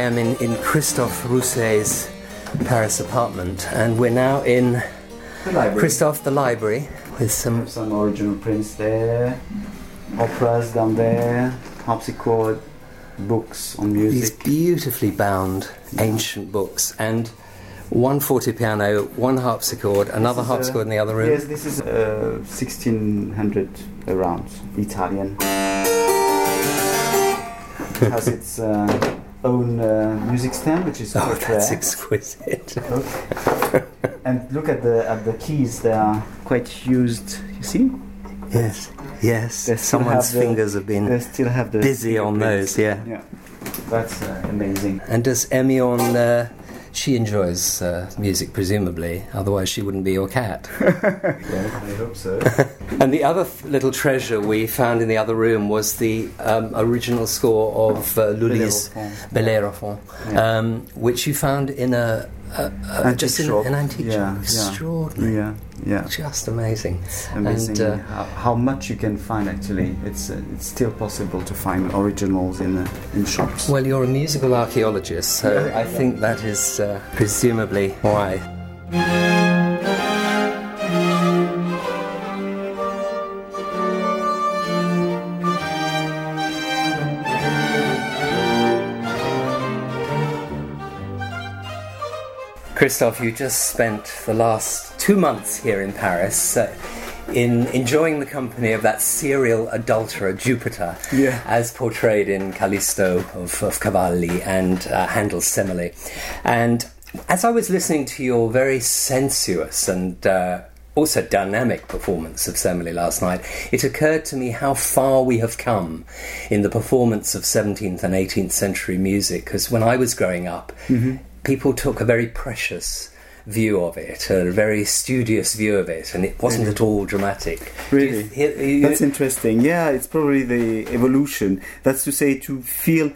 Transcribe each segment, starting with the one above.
am in Christophe Rousset's Paris apartment, and we're now in the library. Christophe, the library, with some original prints there, operas down there, harpsichord, books on music. These beautifully bound ancient books, and one fortepiano, one harpsichord, another harpsichord in the other room. Yes, this is 1600 around, Italian. It has its own music stand, which is quite rare. That's exquisite. Look. And look at the keys; they are quite used. You see? Yes. Someone's fingers have been busy on those. Yeah. That's amazing. And does Emion? She enjoys music, presumably. Otherwise, she wouldn't be your cat. Yes, I hope so. And the other little treasure we found in the other room was the original score of Lully's Bellerophon, which you found in an antique shop. Extraordinary. Yeah. Just amazing. It's amazing how much you can find. Actually, it's still possible to find originals in shops. Well, you're a musical archaeologist, so I think that is presumably why. Christophe, you just spent the last 2 months here in Paris in enjoying the company of that serial adulterer Jupiter, as portrayed in Callisto of Cavalli and Handel's Semele. And as I was listening to your very sensuous and also dynamic performance of Semele last night, it occurred to me how far we have come in the performance of 17th and 18th century music, because when I was growing up, people took a very precious view of it, a very studious view of it, and it wasn't at all dramatic. Really? That's interesting. Yeah, it's probably the evolution. That's to say, to feel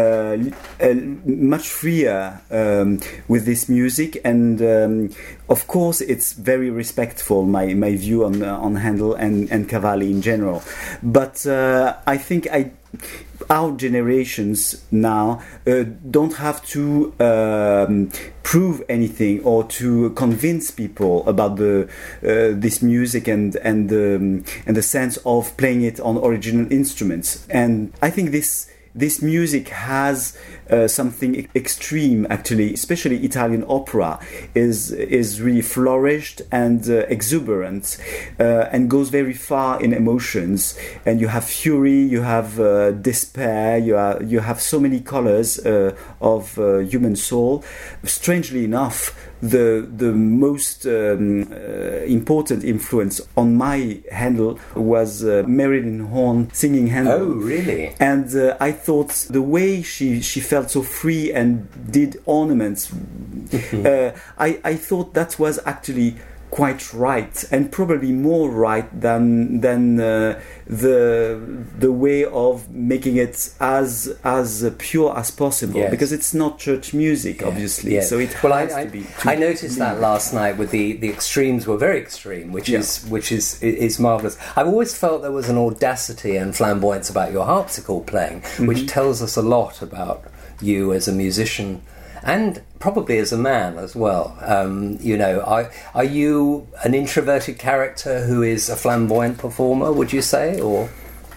much freer with this music, and of course it's very respectful, my view on Handel and Cavalli in general. But I think our generations now don't have to prove anything or to convince people about this music and the sense of playing it on original instruments. And I think this music has something extreme, actually, especially Italian opera is really flourished and exuberant and goes very far in emotions. And you have fury, you have despair, you have so many colors of human soul. Strangely enough, the most important influence on my Handel was Marilyn Horne singing Handel. Oh, really? And I thought the way she felt so free and did ornaments, I thought that was actually quite right, and probably more right than the way of making it as pure as possible, because it's not church music, obviously. So it has to be. I noticed that last night with the extremes were very extreme, which is marvelous. I've always felt there was an audacity and flamboyance about your harpsichord playing, which tells us a lot about you as a musician. And probably as a man as well. Are you an introverted character who is a flamboyant performer, would you say? Or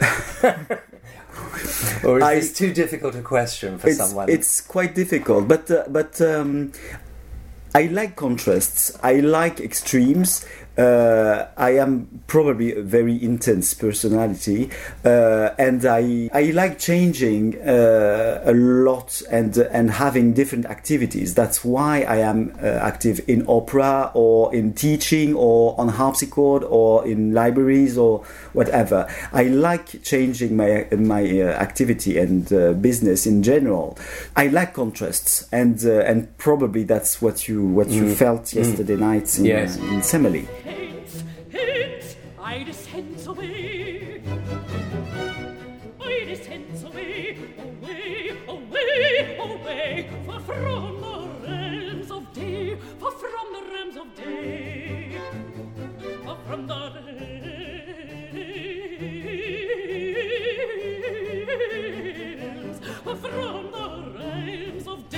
or is this too difficult a question for someone? It's quite difficult, but I like contrasts. I like extremes. I am probably a very intense personality, and I like changing a lot and having different activities. That's why I am active in opera or in teaching or on harpsichord or in libraries or whatever. I like changing my activity and business in general. I like contrasts, and probably that's what you felt yesterday night in Semele. I descend away, away, far from the realms of day, far from the realms of day, far from the realms, far from the realms of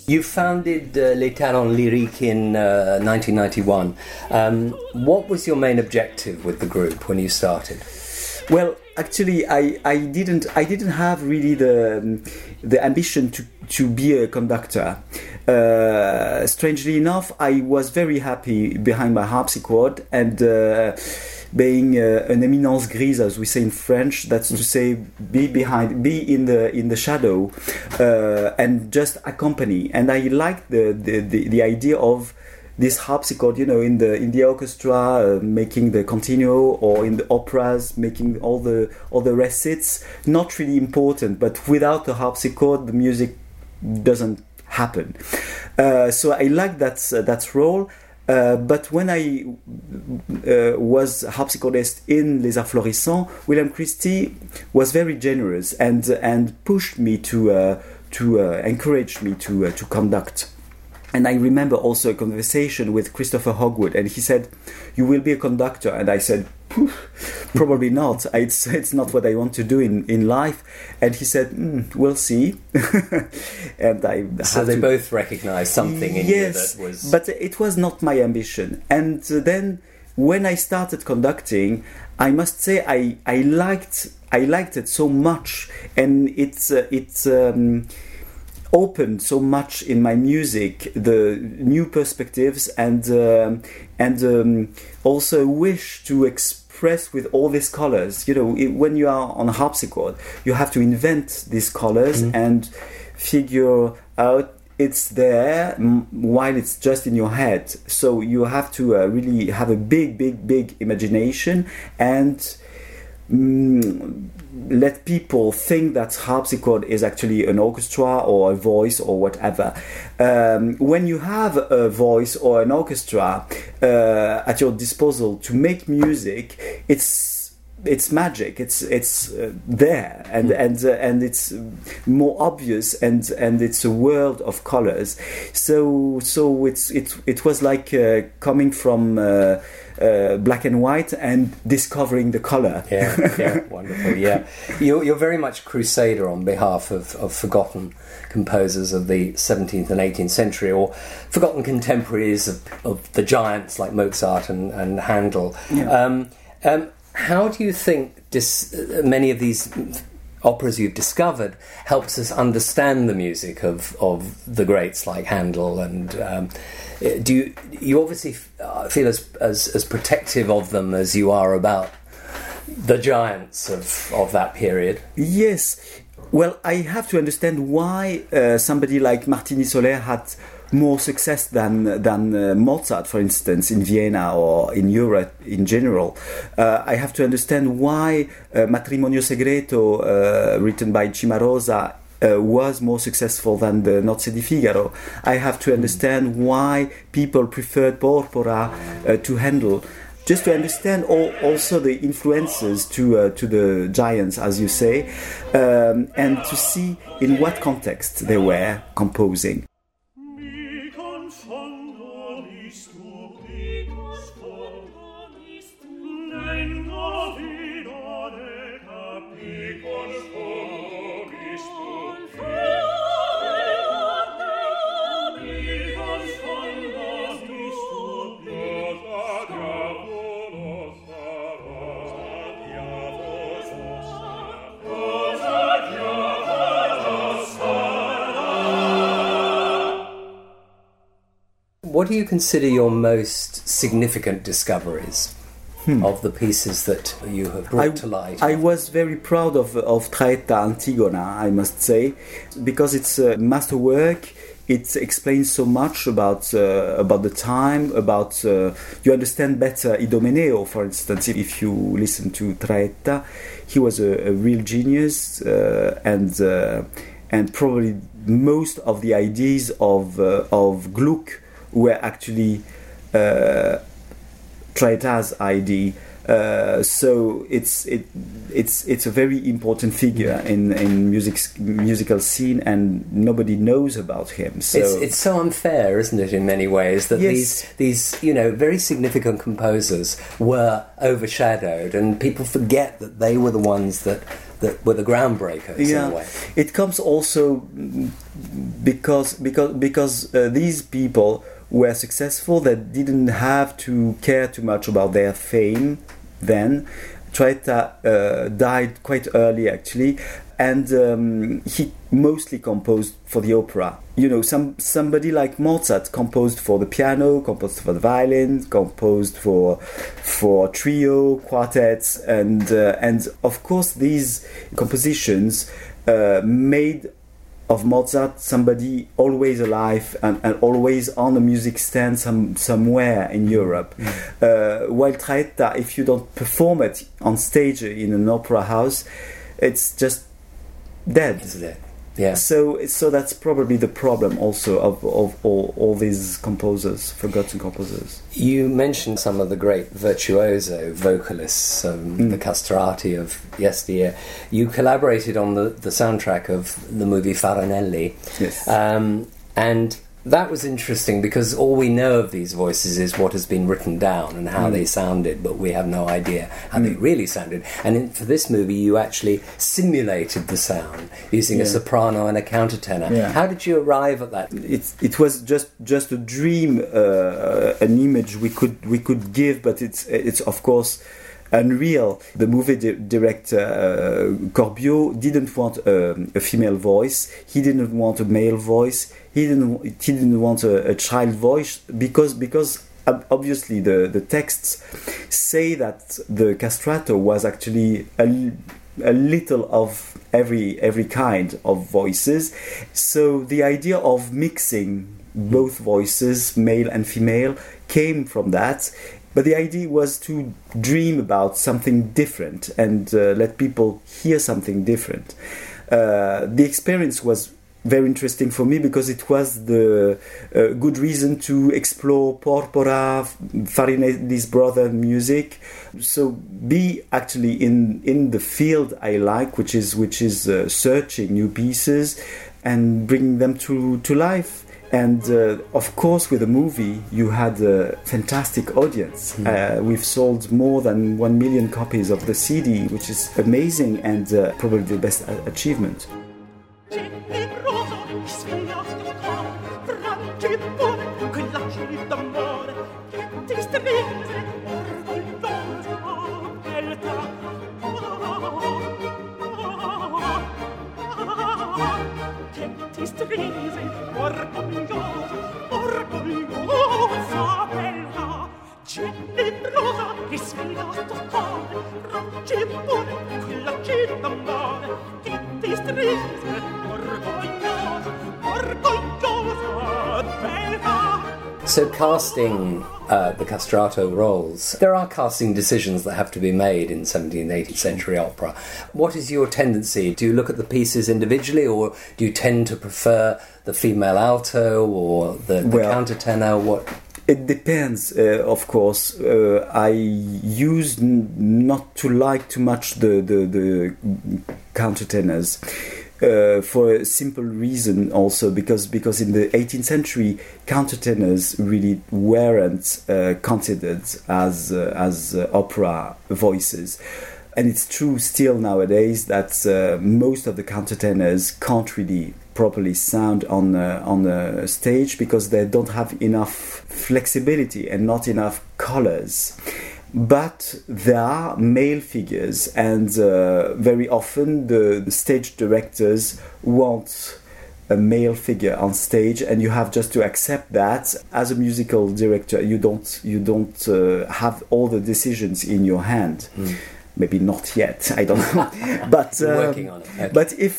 You founded Les Talents Lyriques in 1991. What was your main objective with the group when you started? Well, actually, I didn't have really the ambition to be a conductor. Strangely enough, I was very happy behind my harpsichord and being an éminence grise, as we say in French. That's to say, be in the shadow, and just accompany. And I liked the idea of this harpsichord, in the orchestra, making the continuo, or in the operas, making all the recits. Not really important, but without the harpsichord, the music doesn't happen. So I like that role. But when I was harpsichordist in Les Arts Florissants, William Christie was very generous and pushed me to encourage me to conduct. And I remember also a conversation with Christopher Hogwood, and he said, "You will be a conductor." And I said, "Probably not. It's not what I want to do in life." And he said, "We'll see." And so they both recognized something in you that was... but it was not my ambition. And then when I started conducting, I must say I liked it so much, and it's opened so much in my music, the new perspectives and also a wish to express with all these colors. When you are on a harpsichord, you have to invent these colors and figure out it's there while it's just in your head. So you have to really have a big imagination and let people think that harpsichord is actually an orchestra or a voice or whatever. When you have a voice or an orchestra at your disposal to make music, it's magic. It's there and it's more obvious and it's a world of colors. So it was like coming from black and white and discovering the color. Yeah, wonderful. Yeah, you're very much a crusader on behalf of forgotten composers of the 17th and 18th century, or forgotten contemporaries of the giants like Mozart and Handel. Yeah. How do you think many of these operas you've discovered helps us understand the music of the greats like Handel? And do you obviously feel as protective of them as you are about the giants of that period? Yes. Well, I have to understand why somebody like Martini Soler had more success than Mozart, for instance, in Vienna or in Europe in general. I have to understand why Matrimonio Segreto, written by Cimarosa, was more successful than the Nozze di Figaro. I have to understand why people preferred Porpora to Handel. Just to understand also the influences to the giants, as you say, and to see in what context they were composing. What do you consider your most significant discoveries of the pieces that you have brought to light? I was very proud of Traetta Antigona, I must say, because it's a masterwork. It explains so much about the time, about you understand better Idomeneo, for instance. If you listen to Traetta, he was a real genius, and probably most of the ideas of Gluck were actually Traetta's idea. So it's a very important figure in musical scene, and nobody knows about him. So it's so unfair, isn't it, in many ways, that yes. these very significant composers were overshadowed, and people forget that they were the ones that were the groundbreakers in a way. It comes also because these people were successful, that didn't have to care too much about their fame then. Traetta died quite early, actually, and he mostly composed for the opera. You know, somebody like Mozart composed for the piano, composed for the violin, composed for trio, quartets, and of course these compositions made of Mozart somebody always alive and always on a music stand somewhere in Europe. While Traetta, if you don't perform it on stage in an opera house, it's just dead. It's dead. Yeah. So that's probably the problem also of all these composers, forgotten composers. You mentioned some of the great virtuoso vocalists, the castrati of yesteryear. You collaborated on the soundtrack of the movie Farinelli. Yes. And that was interesting because all we know of these voices is what has been written down and how they sounded, but we have no idea how they really sounded. And for this movie, you actually simulated the sound using a soprano and a countertenor. Yeah. How did you arrive at that? It was just a dream, an image we could give, but it's of course unreal. The movie director Corbiot didn't want a female voice. He didn't want a male voice. He didn't want a child voice because obviously the texts say that the castrato was actually a little of every kind of voices. So the idea of mixing both voices, male and female, came from that. But the idea was to dream about something different and let people hear something different. The experience was very interesting for me because it was the good reason to explore Porpora, Farinelli's brother music. So be actually in the field I like, which is searching new pieces and bringing them to life. And of course, with the movie, you had a fantastic audience. We've sold more than 1 million copies of the CD, which is amazing and probably the best achievement. So casting the castrato roles, there are casting decisions that have to be made in 17th, 18th century opera. What is your tendency? Do you look at the pieces individually, or do you tend to prefer the female alto or the countertenor? What? It depends, of course. I used not to like too much the countertenors. For a simple reason also, because in the 18th century, countertenors really weren't considered as opera voices. And it's true still nowadays that most of the countertenors can't really properly sound on a stage because they don't have enough flexibility and not enough colors. But there are male figures, and very often the stage directors want a male figure on stage, and you have just to accept that. As a musical director, you don't have all the decisions in your hand. Maybe not yet. I don't know, but working on it. Okay.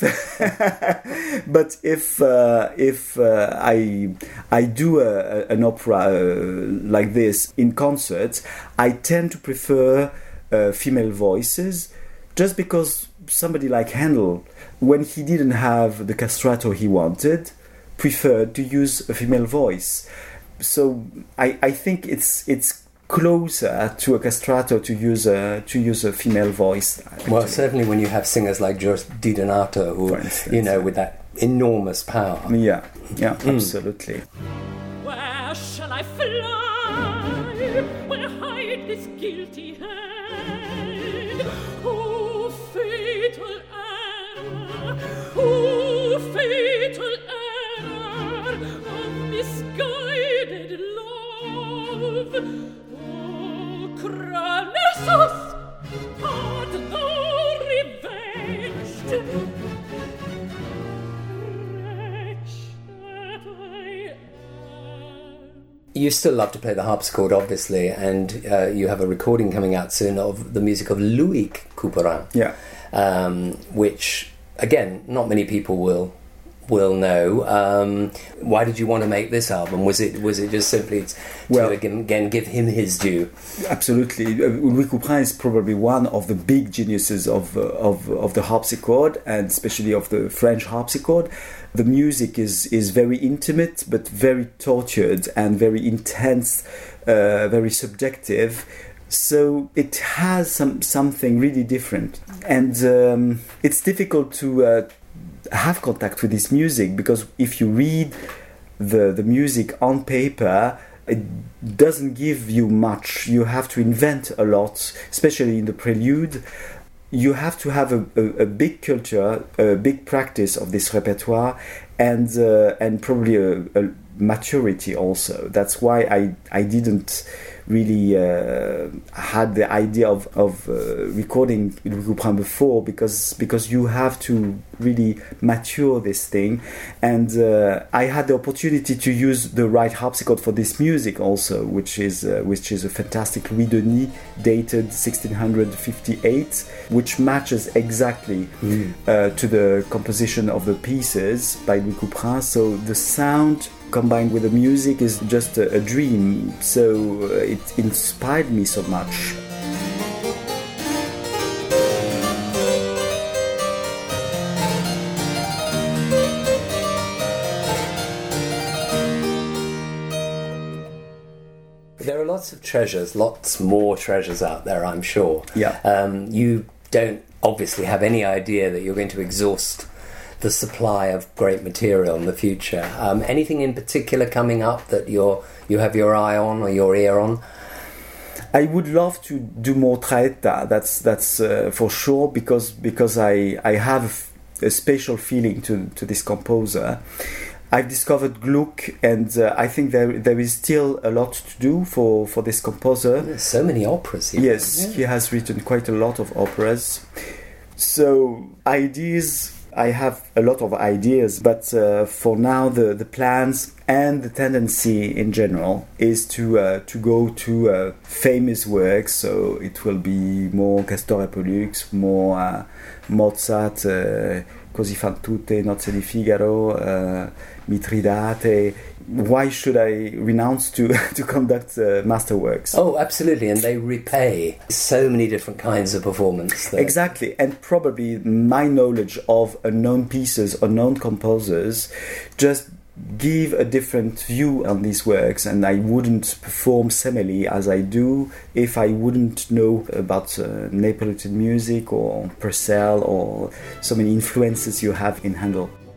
But if I do an opera like this in concert, I tend to prefer female voices, just because somebody like Handel, when he didn't have the castrato he wanted, preferred to use a female voice. So I think it's closer to a castrato to use a female voice. Well, certainly when you have singers like George Di Donato, who, with that enormous power. Yeah, absolutely. Where shall I fly? Where hide this guilty head? Oh, fatal error! Oh, fatal error! Cranessus had thou revenged. Wretch that I am. You still love to play the harpsichord, obviously, and you have a recording coming out soon of the music of Louis Couperin. Yeah. Which, again, not many people will know. Why did you want to make this album? Was it just simply to again give him his due? Absolutely. Louis Couperin is probably one of the big geniuses of the harpsichord, and especially of the French harpsichord. The music is very intimate, but very tortured and very intense, very subjective. So it has something really different, and it's difficult to have contact with this music, because if you read the music on paper, it doesn't give you much. You have to invent a lot, especially in the prelude. You have to have a big culture, a big practice of this repertoire, and probably a maturity also. That's why I didn't really had the idea of recording Louis Couperin before, because you have to really mature this thing, and I had the opportunity to use the right harpsichord for this music also, which is a fantastic Louis Denis dated 1658, which matches exactly to the composition of the pieces by Louis Couperin. So the sound combined with the music is just a dream, so it inspired me so much. There are lots of treasures, lots more treasures out there, I'm sure. Yeah. You don't obviously have any idea that you're going to exhaust the supply of great material in the future. Anything in particular coming up that you have your eye on or your ear on? I would love to do more Traetta. That's for sure, because I have a special feeling to this composer. I've discovered Gluck, and I think there is still a lot to do for this composer. There's so many operas. Yes, he has written quite a lot of operas. So ideas, I have a lot of ideas, but for now the plans and the tendency in general is to go to famous works. So it will be more Castor et Pollux, more Mozart, Così fan tutte, Nozze di Figaro, Mitridate. Why should I renounce to conduct masterworks? Oh, absolutely, and they repay so many different kinds of performance. Exactly, and probably my knowledge of unknown pieces, unknown composers, just give a different view on these works, and I wouldn't perform Semele as I do if I wouldn't know about Neapolitan music or Purcell or so many influences you have in Handel.